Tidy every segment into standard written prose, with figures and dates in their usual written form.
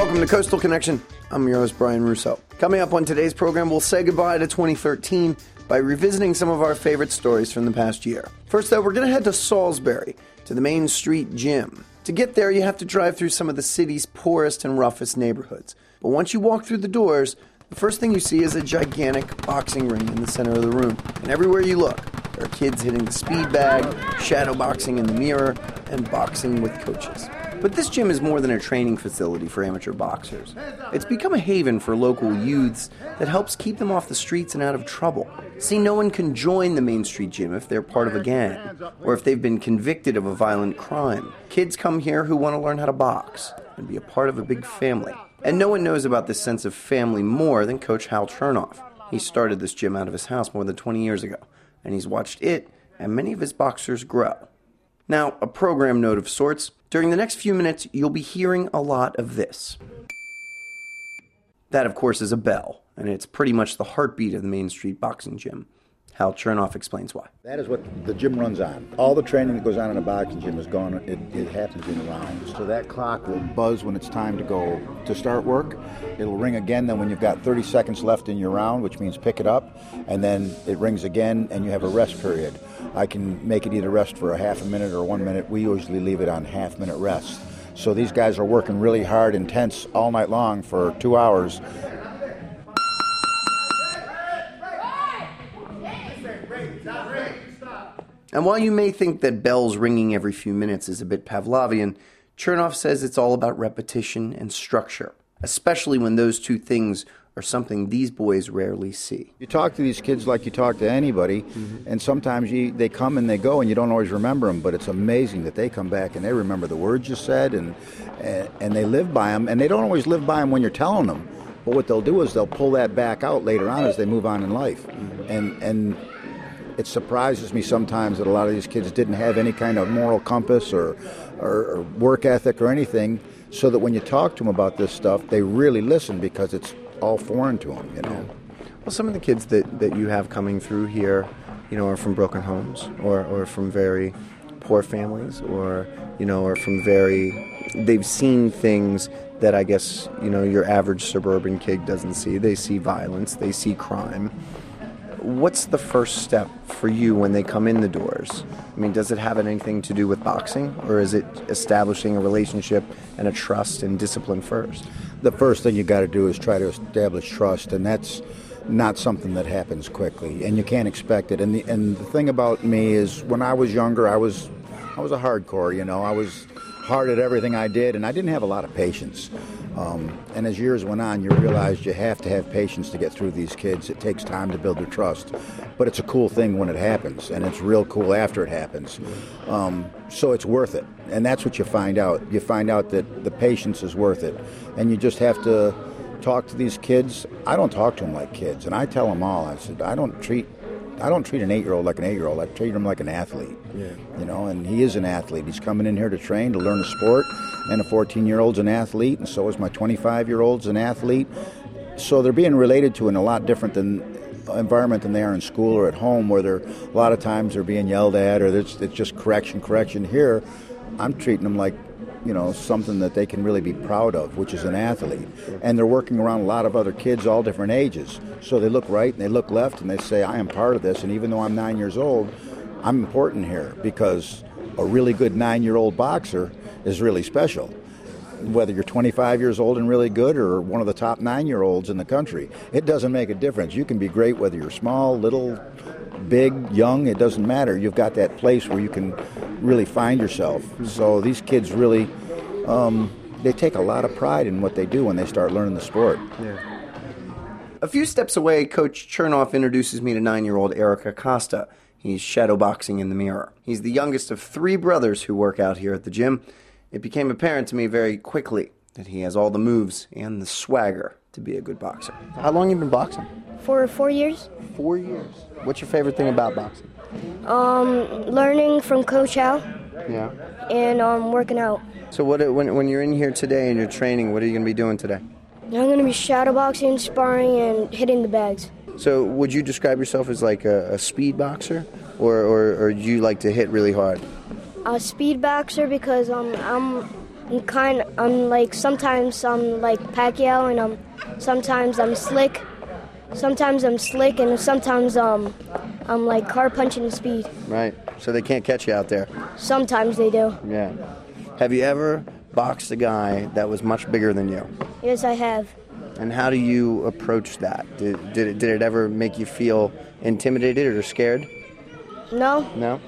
Welcome to Coastal Connection. I'm your host, Brian Russo. Coming up on today's program, we'll say goodbye to 2013 by revisiting some of our favorite stories from the past year. First, though, we're going to head to Salisbury, to the Main Street Gym. To get there, you have to drive through some of the city's poorest and roughest neighborhoods. But once you walk through the doors, the first thing you see is a gigantic boxing ring in the center of the room. And everywhere you look, there are kids hitting the speed bag, shadow boxing in the mirror, and boxing with coaches. But this gym is more than a training facility for amateur boxers. It's become a haven for local youths that helps keep them off the streets and out of trouble. See, no one can join the Main Street Gym if they're part of a gang, or if they've been convicted of a violent crime. Kids come here who want to learn how to box and be a part of a big family. And no one knows about this sense of family more than Coach Hal Chernoff. He started this gym out of his house more than 20 years ago, and he's watched it and many of his boxers grow. Now, a program note of sorts. During the next few minutes, you'll be hearing a lot of this. That, of course, is a bell, and it's pretty much the heartbeat of the Main Street Boxing Gym. Hal Chernoff explains why. That is what the gym runs on. All the training that goes on in a boxing gym is gone. It happens in rounds. So that clock will buzz when it's time to go to start work. It'll ring again then when you've got 30 seconds left in your round, which means pick it up, and then it rings again and you have a rest period. I can make it either rest for a half a minute or 1 minute. We usually leave it on half-minute rest. So these guys are working really hard, intense, all night long for 2 hours. And while you may think that bells ringing every few minutes is a bit Pavlovian, Chernoff says it's all about repetition and structure, especially when those two things are something these boys rarely see. You talk to these kids like you talk to anybody, and sometimes they come and they go and you don't always remember them, but it's amazing that they come back and they remember the words you said and they live by them, and they don't always live by them when you're telling them, but what they'll do is they'll pull that back out later on as they move on in life. And it surprises me sometimes that a lot of these kids didn't have any kind of moral compass or work ethic or anything, so that when you talk to them about this stuff, they really listen because it's all foreign to them, you know. Well, some of the kids that you have coming through here, you know, are from broken homes or from very poor families or from they've seen things that I guess, you know, your average suburban kid doesn't see. They see violence, they see crime. What's the first step for you when they come in the doors? I mean, does it have anything to do with boxing, or is it establishing a relationship and a trust and discipline first? The first thing you got to do is try to establish trust, and that's not something that happens quickly, and you can't expect it. And the thing about me is, when I was younger, I was a hardcore, you know. I was hard at everything I did, and I didn't have a lot of patience. And as years went on, you realized you have to have patience to get through these kids. It takes time to build their trust. But it's a cool thing when it happens, and it's real cool after it happens. So it's worth it. And that's what you find out. You find out that the patience is worth it. And you just have to talk to these kids. I don't talk to them like kids, and I tell them all. I said, I don't treat an 8-year-old like an 8-year-old. I treat him like an athlete. Yeah. You know, and he is an athlete. He's coming in here to train, to learn a sport, and a 14-year-old's an athlete, and so is my 25-year-old's an athlete. So they're being related to in a lot different environment than they are in school or at home, where a lot of times they're being yelled at, or it's just correction. Here, I'm treating them like, you know, something that they can really be proud of, which is an athlete. And they're working around a lot of other kids, all different ages. So they look right and they look left and they say, I am part of this. And even though I'm 9 years old, I'm important here, because a really good 9-year-old boxer is really special. Whether you're 25 years old and really good, or one of the top 9-year-olds in the country, it doesn't make a difference. You can be great whether you're small, little, big, young, it doesn't matter. You've got that place where you can really find yourself. So these kids really, they take a lot of pride in what they do when they start learning the sport. Yeah. A few steps away, Coach Chernoff introduces me to 9-year-old Eric Acosta. He's shadowboxing in the mirror. He's the youngest of 3 brothers who work out here at the gym. It became apparent to me very quickly that he has all the moves and the swagger to be a good boxer. How long have you been boxing? For 4 years. 4 years. What's your favorite thing about boxing? Learning from Coach Hal. Yeah. And working out. So when you're in here today and you're training, what are you going to be doing today? I'm going to be shadowboxing, sparring, and hitting the bags. So would you describe yourself as like a speed boxer, or do you like to hit really hard? A speed boxer, because I'm I'm like, sometimes I'm like Pacquiao, and sometimes I'm slick. Sometimes I'm slick, and sometimes I'm like car punching speed. Right. So they can't catch you out there. Sometimes they do. Yeah. Have you ever boxed a guy that was much bigger than you? Yes, I have. And how do you approach that? Did it ever make you feel intimidated or scared? No. No?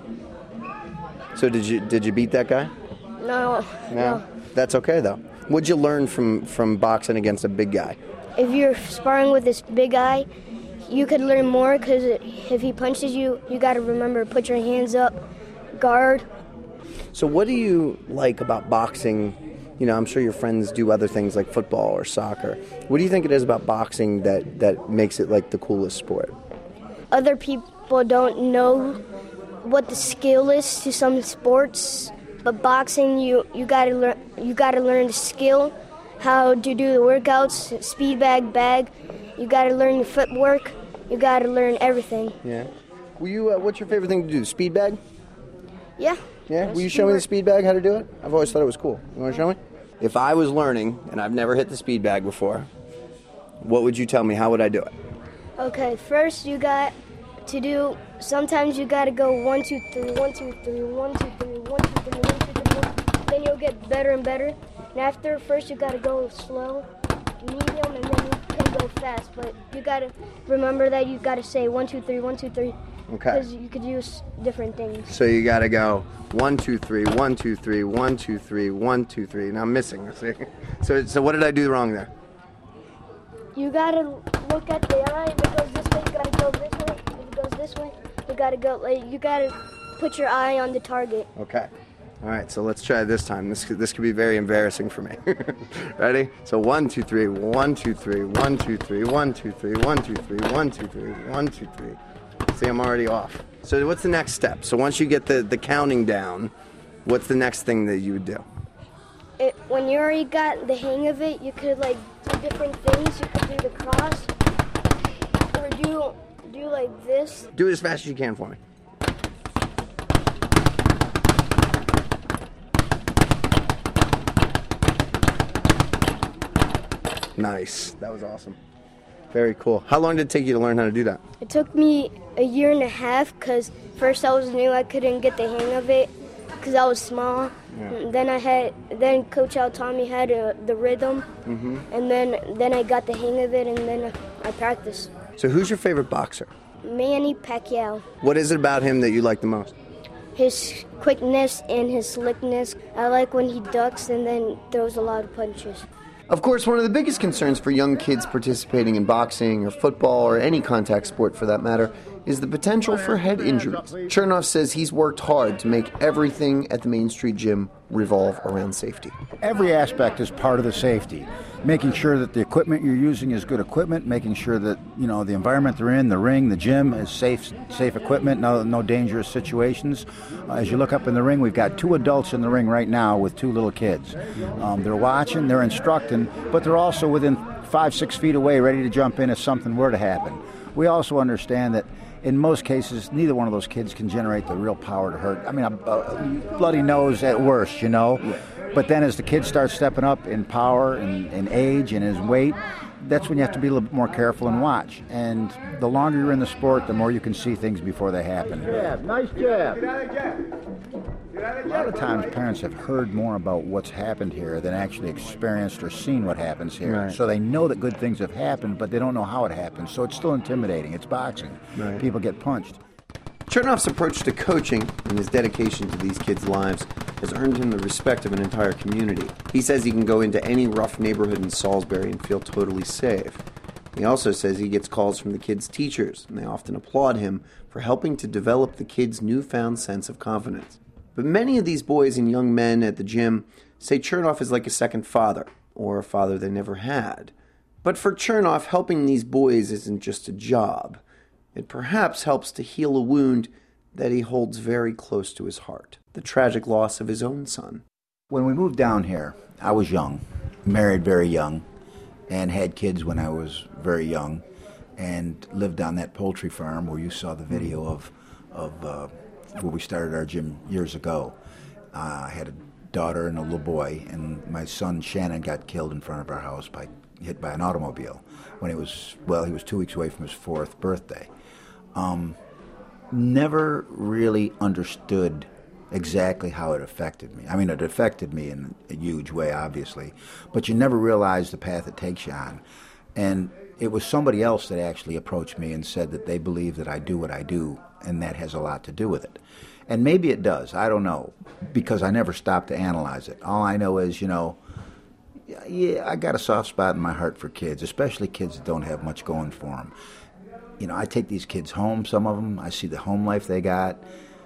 So did you beat that guy? No. That's okay, though. What'd you learn from boxing against a big guy? If you're sparring with this big guy, you could learn more, because if he punches you, you got to remember, put your hands up, guard. So what do you like about boxing? You know, I'm sure your friends do other things like football or soccer. What do you think it is about boxing that makes it like the coolest sport? Other people don't know what the skill is to some sports, but boxing, you got to learn the skill, how to do the workouts, speed bag. You got to learn your footwork. You got to learn everything. Yeah. What's your favorite thing to do? Speed bag? Yeah. Yeah. Will you show me the speed bag, how to do it? I've always thought it was cool. You want to show me? If I was learning and I've never hit the speed bag before, what would you tell me? How would I do it? Okay. First, you got to do. Sometimes you got to go 1, 2, 3, 1, 2, 3, 1, 2, 3, 1, 2, 3, 1, 2, 3. Then you'll get better and better. And first you got to go slow, medium, and then you can go fast. But you got to remember that you got to say 1, 2, 3, 1, 2, 3. Okay. Because you could use different things. So you got to go 1, 2, 3, 1, 2, 3, 1, 2, 3, 1, 2, 3. Now I'm missing. See? So what did I do wrong there? You got to look at the eye. If it goes this way, you got to go this way. If it goes this way, you got to go. You got to put your eye on the target. Okay. All right, so let's try this time. This could be very embarrassing for me. Ready? So 1, 2, 3, 1, 2, 3, 1, 2, 3, 1, 2, 3, 1, 2, 3, 1, 2, 3, 1, 2, 3. See, I'm already off. So what's the next step? So once you get the counting down, what's the next thing that you would do? When you already got the hang of it, you could like do different things. You could do the cross, or do like this. Do it as fast as you can for me. Nice. That was awesome. Very cool. How long did it take you to learn how to do that? It took me a year and a half, because first I was new. I couldn't get the hang of it because I was small. Yeah. Then Coach Al taught me how to the rhythm, and then I got the hang of it, and then I practiced. So who's your favorite boxer? Manny Pacquiao. What is it about him that you like the most? His quickness and his slickness. I like when he ducks and then throws a lot of punches. Of course, one of the biggest concerns for young kids participating in boxing or football or any contact sport for that matter is the potential for head injuries. Chernoff says he's worked hard to make everything at the Main Street Gym revolve around safety. Every aspect is part of the safety. Making sure that the equipment you're using is good equipment, making sure that, you know, the environment they're in, the ring, the gym is safe equipment, no dangerous situations. As you look up in the ring, we've got 2 adults in the ring right now with 2 little kids. They're watching, they're instructing, but they're also within 5-6 feet away, ready to jump in if something were to happen. We also understand that in most cases, neither one of those kids can generate the real power to hurt. I mean, a bloody nose at worst, you know. But then as the kids start stepping up in power and in age and in weight, that's when you have to be a little bit more careful and watch. And the longer you're in the sport, the more you can see things before they happen. Nice jab. A lot of times parents have heard more about what's happened here than actually experienced or seen what happens here. Right. So they know that good things have happened, but they don't know how it happens. So it's still intimidating. It's boxing. Right. People get punched. Chernoff's approach to coaching and his dedication to these kids' lives has earned him the respect of an entire community. He says he can go into any rough neighborhood in Salisbury and feel totally safe. He also says he gets calls from the kids' teachers, and they often applaud him for helping to develop the kids' newfound sense of confidence. But many of these boys and young men at the gym say Chernoff is like a second father, or a father they never had. But for Chernoff, helping these boys isn't just a job. It perhaps helps to heal a wound that he holds very close to his heart, the tragic loss of his own son. When we moved down here, I was young, married very young, and had kids when I was very young, and lived on that poultry farm where you saw the video of where we started our gym years ago. I had a daughter and a little boy, and my son Shannon got killed in front of our house hit by an automobile when he was 2 weeks away from his 4th birthday. Never really understood exactly how it affected me. I mean, it affected me in a huge way, obviously, but you never realize the path it takes you on. And it was somebody else that actually approached me and said that they believe that I do what I do, and that has a lot to do with it. And maybe it does. I don't know, because I never stopped to analyze it. All I know is, yeah, I got a soft spot in my heart for kids, especially kids that don't have much going for them. I take these kids home, some of them. I see the home life they got.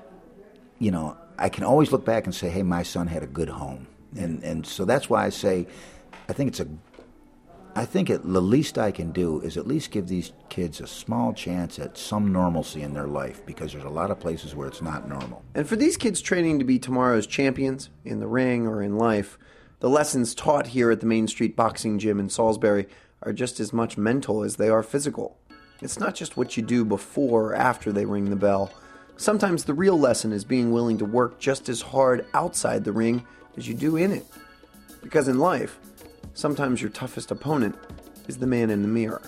I can always look back and say, hey, my son had a good home. And so that's why I say I think the least I can do is at least give these kids a small chance at some normalcy in their life, because there's a lot of places where it's not normal. And for these kids training to be tomorrow's champions in the ring or in life, the lessons taught here at the Main Street Boxing Gym in Salisbury are just as much mental as they are physical. It's not just what you do before or after they ring the bell. Sometimes the real lesson is being willing to work just as hard outside the ring as you do in it. Because in life, sometimes your toughest opponent is the man in the mirror.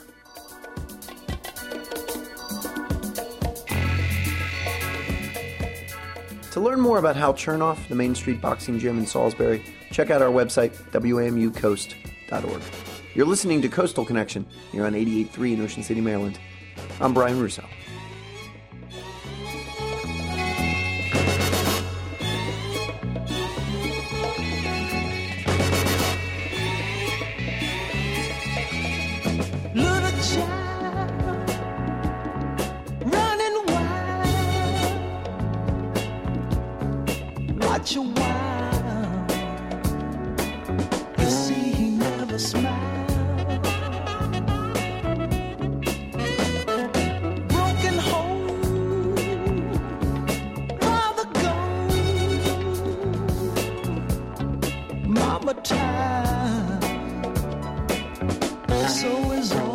To learn more about Hal Chernoff, the Main Street Boxing Gym in Salisbury, check out our website, WAMUcoast.org. You're listening to Coastal Connection here on 88.3 in Ocean City, Maryland. I'm Brian Russo. Time, so is all.